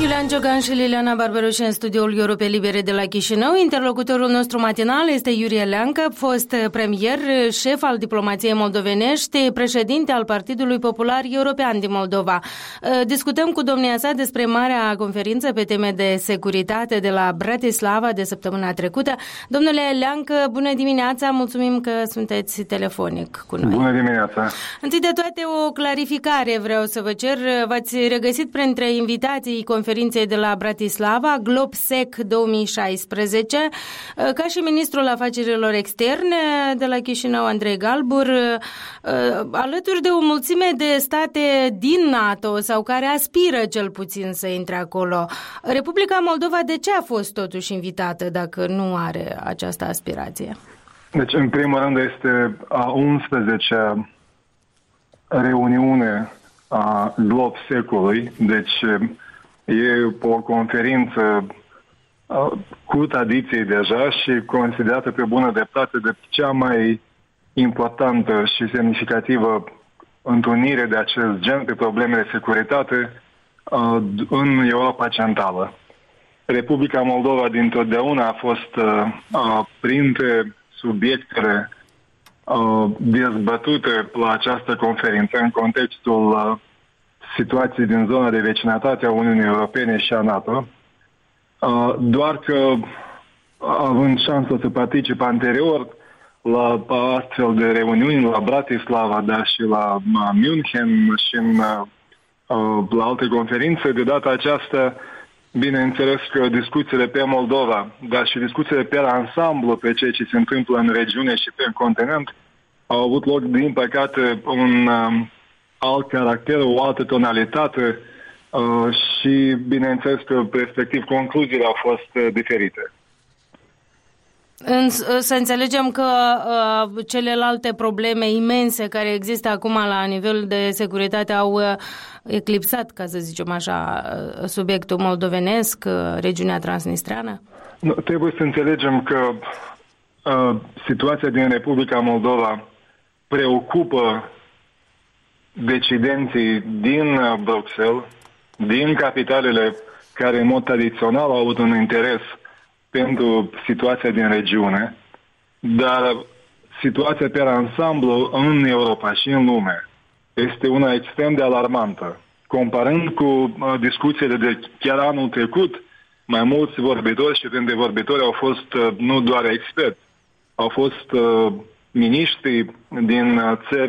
Iulian Ciocan și Liliana Barberuș în studioul Europei Libere de la Chișinău. Interlocutorul nostru matinal este Iurie Leancă, fost premier, șef al diplomației moldovenești, președinte al Partidului Popular European din Moldova. Discutăm cu domnia sa despre marea conferință pe teme de securitate de la Bratislava de săptămâna trecută. Domnule Leancă, bună dimineața, mulțumim că sunteți telefonic cu noi. Bună dimineața! Întâi de toate o clarificare vreau să vă cer. V-ați regăsit printre invitații conferinței de la Bratislava, GlobSec 2016, ca și ministrul afacerilor externe de la Chișinău, Andrei Galbur, alături de o mulțime de state din NATO sau care aspiră cel puțin să intre acolo. Republica Moldova de ce a fost totuși invitată dacă nu are această aspirație? Deci, în primul rând, este a 11-a reuniune a GlobSec-ului, deci e o conferință cu tradiție deja și considerată pe bună dreptate de cea mai importantă și semnificativă întrunire de acest gen pe probleme de securitate în Europa Centrală. Republica Moldova dintotdeauna a fost printre subiectele dezbătute la această conferință în contextul situației din zona de vecinătate a Uniunii Europene și a NATO, doar că având șansa să participe anterior la astfel de reuniuni la Bratislava, dar și la München și la alte conferințe, de data aceasta, bineînțeles că discuțiile pe Moldova, dar și discuțiile pe ansamblu, pe ceea ce se întâmplă în regiune și pe continent, au avut loc, din păcate, un alt caracter, o altă tonalitate și, bineînțeles că, respectiv, concluziile au fost diferite. Să înțelegem că celelalte probleme imense care există acum la nivel de securitate au eclipsat, ca să zicem așa, subiectul moldovenesc, regiunea transnistreană? Trebuie să înțelegem că situația din Republica Moldova preocupă decidenții din Bruxelles, din capitalele care în mod tradițional au avut un interes pentru situația din regiune, dar situația pe ansamblu în Europa și în lume este una extrem de alarmantă. Comparând cu discuțiile de chiar anul trecut, mai mulți vorbitori și dintre vorbitori au fost nu doar experți, au fost miniștri din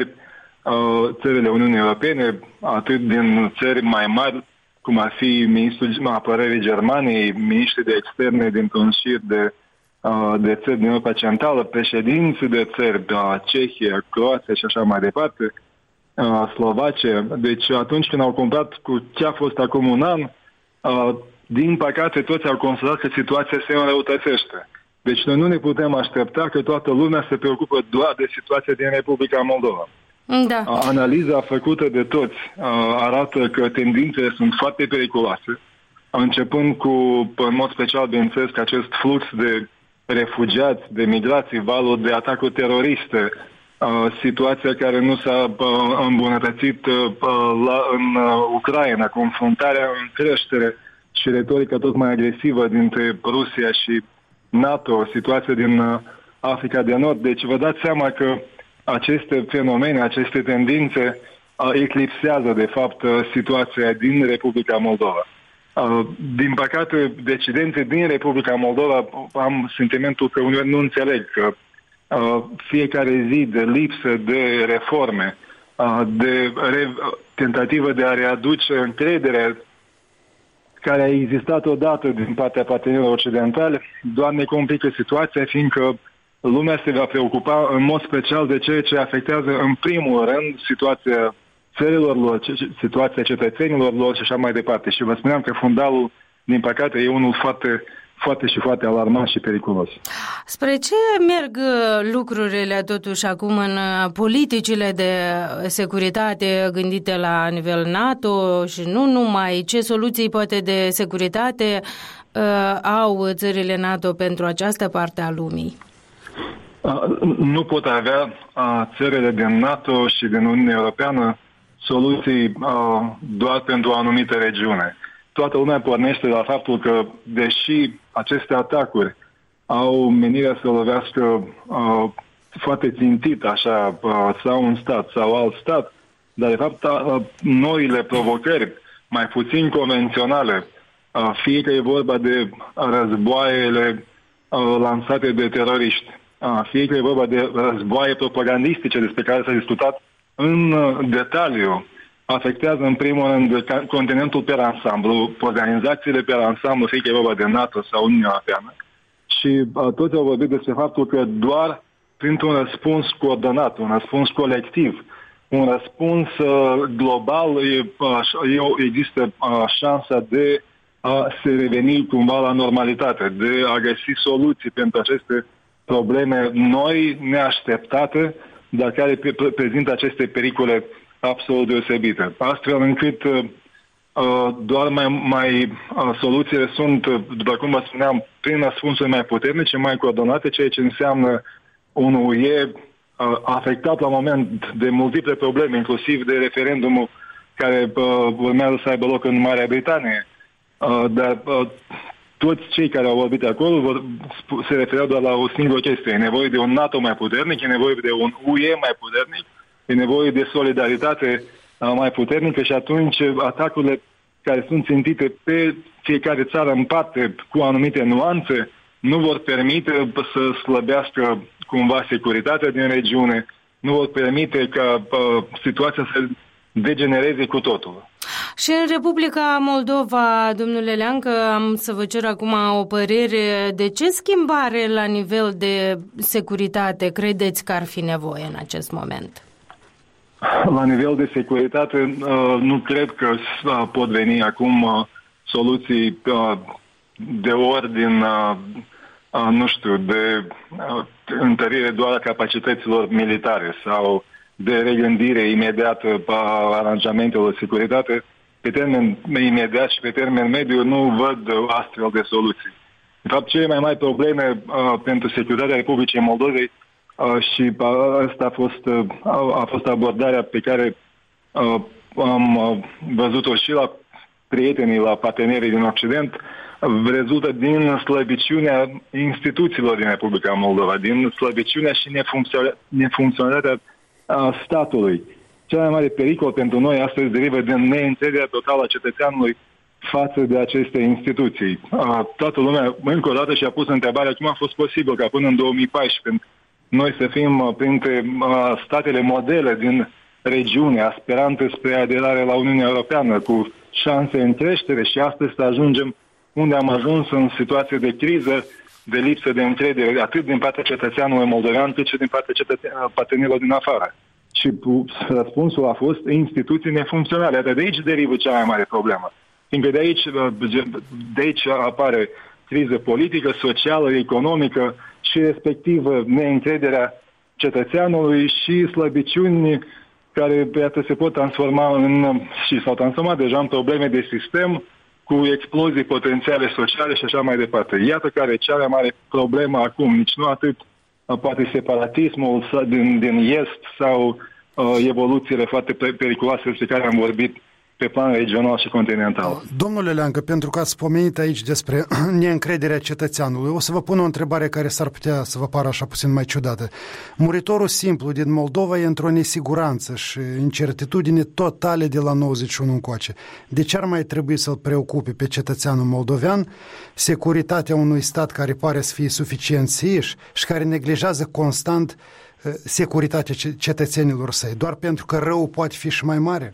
țările Uniunii Europene, atât din țări mai mari, cum ar fi ministrul apărării Germaniei, miniștri de externe dintr-un șir de țări din Europa Centrală, președinții de țări, Cehia, Croația și așa mai departe, Slovacia. Deci atunci când au comparat cu ce a fost acum un an, din păcate toți au constatat că situația se înrăutățește. Deci noi nu ne putem aștepta că toată lumea se preocupă doar de situația din Republica Moldova. Da. Analiza făcută de toți arată că tendințele sunt foarte periculoase, începând cu, în mod special, bineînțeles, că acest flux de refugiați, de migrații, valul de atacuri teroriste, situația care nu s-a îmbunătățit în Ucraina, confruntarea în creștere și retorica tot mai agresivă dintre Rusia și NATO, situația din Africa de Nord. Deci vă dați seama că aceste fenomene, aceste tendințe eclipsează, de fapt, situația din Republica Moldova. Din păcate, decidenții din Republica Moldova, am sentimentul că uneori nu înțeleg că fiecare zi de lipsă de reforme, de tentativă de a readuce încrederea care a existat odată din partea partenerilor occidentali, doar ne complică situația, fiindcă lumea se va preocupa în mod special de ceea ce afectează în primul rând situația țărilor lor, situația cetățenilor lor și așa mai departe. Și vă spuneam că fundalul, din păcate, e unul foarte alarmant și periculos. Spre ce merg lucrurile totuși acum în politicile de securitate gândite la nivel NATO și nu numai? Ce soluții poate de securitate au țările NATO pentru această parte a lumii? Nu pot avea țările din NATO și din Uniunea Europeană soluții doar pentru o anumită regiune. toată lumea pornește la faptul că, deși aceste atacuri au menirea să lovească foarte țintit, așa, sau un stat sau alt stat, dar de fapt noile provocări, mai puțin convenționale, fie că e vorba de războaiele lansate de teroriști, fie că e vorba de războaie propagandistice despre care s-a discutat în detaliu, afectează în primul rând continentul pe ansamblu, organizațiile pe ansamblu, fie că e vorba de NATO sau Uniunea Europeană. Și toți au vorbit despre faptul că doar printr-un răspuns coordonat, un răspuns colectiv, un răspuns global, există șansa de a se reveni cumva la normalitate, de a găsi soluții pentru aceste probleme noi, neașteptate, dar care prezintă aceste pericole absolut deosebite. Astfel încât doar soluțiile sunt, după cum vă spuneam, prin răspunsuri mai puternice, mai coordonate, ceea ce înseamnă un UE afectat la moment de multiple probleme, inclusiv de referendumul care urmează să aibă loc în Marea Britanie. Dar toți cei care au vorbit acolo se refereau doar la o singură chestie. E nevoie de un NATO mai puternic, e nevoie de un UE mai puternic, e nevoie de solidaritate mai puternică și atunci atacurile care sunt țintite pe fiecare țară în parte cu anumite nuanțe nu vor permite să slăbească cumva securitatea din regiune, nu vor permite ca situația să degenereze cu totul. Și în Republica Moldova, domnule Leancă, am să vă cer acum o părere. De ce schimbare la nivel de securitate credeți că ar fi nevoie în acest moment? La nivel de securitate nu cred că pot veni acum soluții de ordin, nu știu, de întărire doar a capacităților militare sau de regândire imediată a aranjamentelor de securitate. Pe termen imediat și pe termen mediu nu văd astfel de soluții. De fapt, cele mai mari probleme pentru securitatea Republicii Moldovei și asta a fost abordarea pe care am văzut-o și la prietenii, la partenerii din Occident, rezultă din slăbiciunea instituțiilor din Republica Moldova, din slăbiciunea și nefuncționalitatea statului. Cel mai mare pericol pentru noi astăzi derivă din neîncrederea totală a cetățeanului față de aceste instituții. Toată lumea, încă o dată, și-a pus întrebarea cum a fost posibil ca până în 2014 noi să fim printre statele modele din regiune, aspirante spre aderare la Uniunea Europeană, cu șanse în creștere, și astăzi să ajungem unde am ajuns, în situație de criză, de lipsă de încredere, atât din partea cetățeanului moldovean, cât și din partea partenerilor din afară. Și răspunsul a fost instituții nefuncționale. Iată, de aici derivă cea mai mare problemă. Fiindcă de aici apare criză politică, socială, economică și respectivă neîncrederea cetățeanului și slăbiciuni care, iată, se pot transforma și s-au transformat deja în probleme de sistem, cu explozii potențiale sociale și așa mai departe. Iată care e cea mai mare problemă acum, nici nu atât poate separatismul din est sau evoluțiile foarte periculoase despre care am vorbit pe plan regional și continental. Domnule Leancă, pentru că ați pomenit aici despre neîncrederea cetățeanului, o să vă pun o întrebare care s-ar putea să vă pară așa puțin mai ciudată. Muritorul simplu din Moldova e într-o nesiguranță și incertitudine totale de la 91 încoace. De ce ar mai trebui să-l preocupe pe cetățeanul moldovean securitatea unui stat care pare să fie suficient siș și care neglijează constant securitatea cetățenilor săi, doar pentru că răul poate fi și mai mare?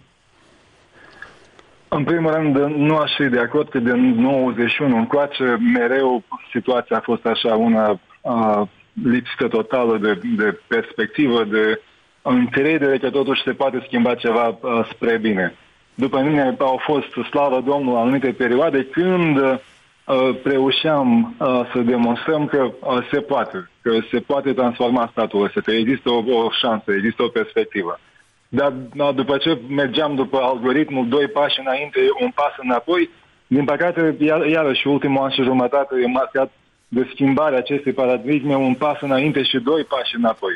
În primul rând, nu aș fi de acord că din 91 încoace mereu situația a fost așa una lipsită totală de perspectivă, de încredere că totuși se poate schimba ceva spre bine. După mine au fost, slavă Domnului, anumite perioade când reușeam să demonstrăm că se poate transforma statul ăsta, că există o șansă, există o perspectivă. Dar după ce mergeam după algoritmul 2 pași înainte, un pas înapoi, din păcate, iarăși ultimul an și jumătate e marcat de schimbarea acestei paradigme, un pas înainte și 2 pași înapoi.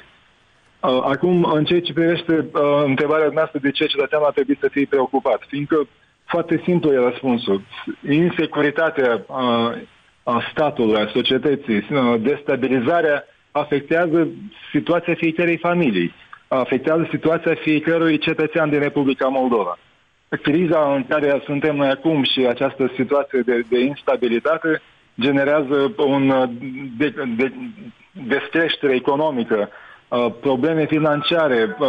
Acum, în ceea ce privește întrebarea noastră de ce cetățeanul ar trebui să fie preocupat, fiindcă Foarte simplu e răspunsul. Insecuritatea statului, a societății, destabilizarea afectează situația fiecărei familii, afectează situația fiecărui cetățean din Republica Moldova. Criza în care suntem noi acum și această situație de instabilitate generează un descreștere economică, probleme financiare,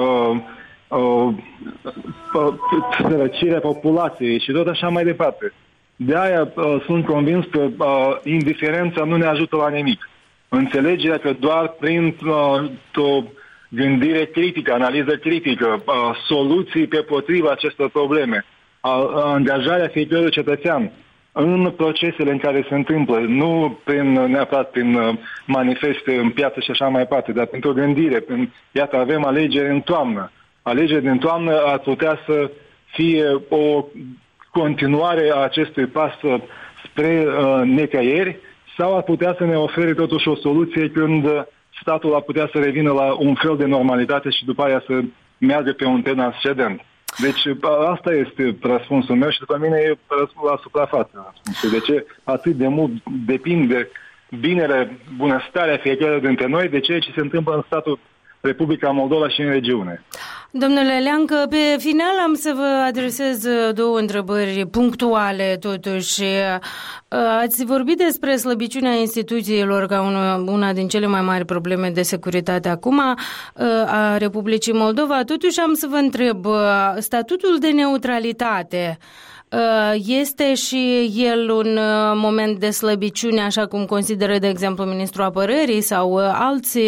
sărăcirea populației și tot așa mai departe. De aia sunt convins că indiferența nu ne ajută la nimic. Înțelegerea că doar printr-o gândire critică, analiză critică, soluții pe potriva acestor probleme, angajarea fiecărui cetățean în procesele în care se întâmplă, nu neapărat prin manifeste în piață și așa mai departe, dar printr-o gândire. Iată, avem alegeri în toamnă. Alegerile din toamnă ar putea să fie o continuare a acestui pas spre necăieri sau ar putea să ne ofere totuși o soluție când statul ar putea să revină la un fel de normalitate și după aia să meargă pe un teren ascendent. Deci asta este răspunsul meu și după mine e la suprafață. De ce atât de mult depinde binele, bunăstarea fiecare dintre noi de ceea ce se întâmplă în statul Republica Moldova și în regiune. Domnule Leancă, pe final am să vă adresez două întrebări punctuale, totuși. Ați vorbit despre slăbiciunea instituțiilor ca una din cele mai mari probleme de securitate acum a Republicii Moldova. Totuși am să vă întreb, statutul de neutralitate este și el un moment de slăbiciune, așa cum consideră, de exemplu, ministrul apărării sau alți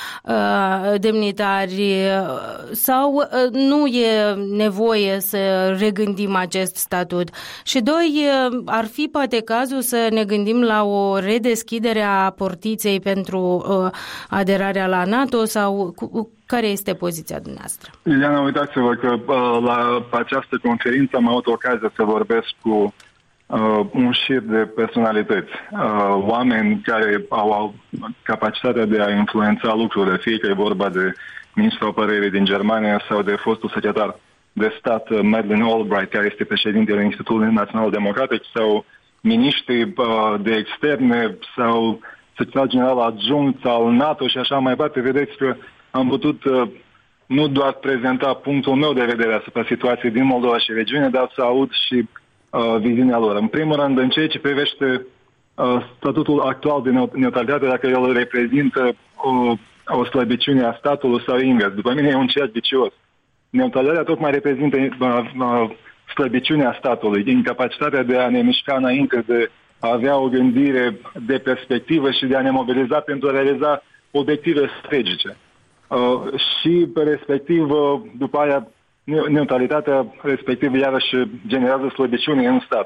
demnitari, sau nu e nevoie să regândim acest statut? Și doi, ar fi poate cazul să ne gândim la o redeschidere a portiței pentru aderarea la NATO sau care este poziția dumneavoastră? Ileana, uitați-vă că la această conferință am avut ocazia să vorbesc cu un șir de personalități, oameni care au capacitatea de a influența lucrurile, fie că e vorba de ministrul apărării din Germania sau de fostul secretar de stat Madeleine Albright, care este președintele Institutului Național Democratic, sau miniștri de externe sau secretar general adjunct al NATO și așa mai departe. Vedeți că am putut nu doar prezenta punctul meu de vedere asupra situației din Moldova și regiune, dar să aud și viziunea lor. În primul rând, în ceea ce privește statutul actual de neutralitate, dacă el reprezintă o slăbiciune a statului sau invers. După mine e un cerc vicios. Neutralitatea tocmai reprezintă slăbiciunea statului, incapacitatea de a ne mișca înainte, de a avea o gândire de perspectivă și de a ne mobiliza pentru a realiza obiective strategice. Și respectiv, după aia, neutralitatea respectiv iarăși generează slăbiciune în stat.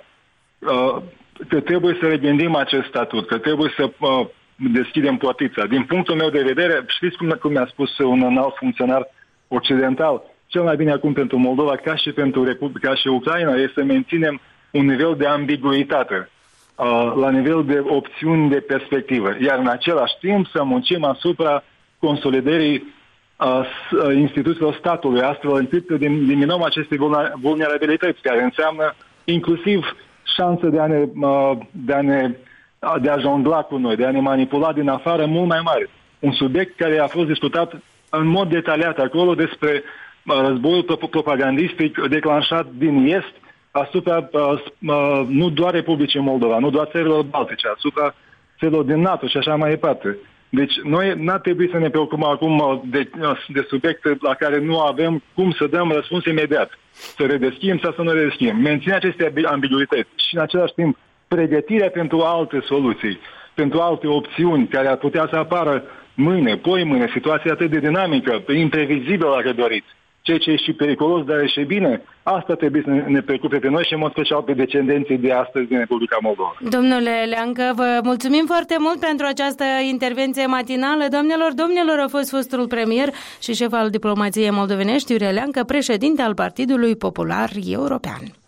Că trebuie să regândim acest statut, că trebuie să deschidem portița. Din punctul meu de vedere, știți cum mi-a spus un înalt funcționar occidental, cel mai bine acum pentru Moldova, ca și pentru Republica și Ucraina, este să menținem un nivel de ambiguitate la nivel de opțiuni de perspectivă. Iar în același timp să muncim asupra consolidării instituțiilor statului, astfel încât diminuăm aceste vulnerabilități, care înseamnă inclusiv șanse de a jongla cu noi, de a ne manipula din afară mult mai mare. Un subiect care a fost discutat în mod detaliat acolo despre războiul propagandistic declanșat din Est asupra nu doar Republicii Moldova, nu doar țărilor baltice, asupra țărilor din NATO și așa mai departe. Deci noi n-ar trebui să ne preocupăm acum de subiecte la care nu avem cum să dăm răspuns imediat. Să redeschidem sau să nu redeschidem. Menține aceste ambiguități și în același timp pregătirea pentru alte soluții, pentru alte opțiuni care ar putea să apară mâine, poimâine, situația atât de dinamică, imprevizibilă dacă doriți. Ceea ce e și periculos, dar e și bine, asta trebuie să ne preocupe pe noi și în mod special pe descendenții de astăzi din Republica Moldova. Domnule Leancă, vă mulțumim foarte mult pentru această intervenție matinală. Domnilor, a fost fostul premier și șef al diplomației moldovenești, Iurie Leancă, președinte al Partidului Popular European.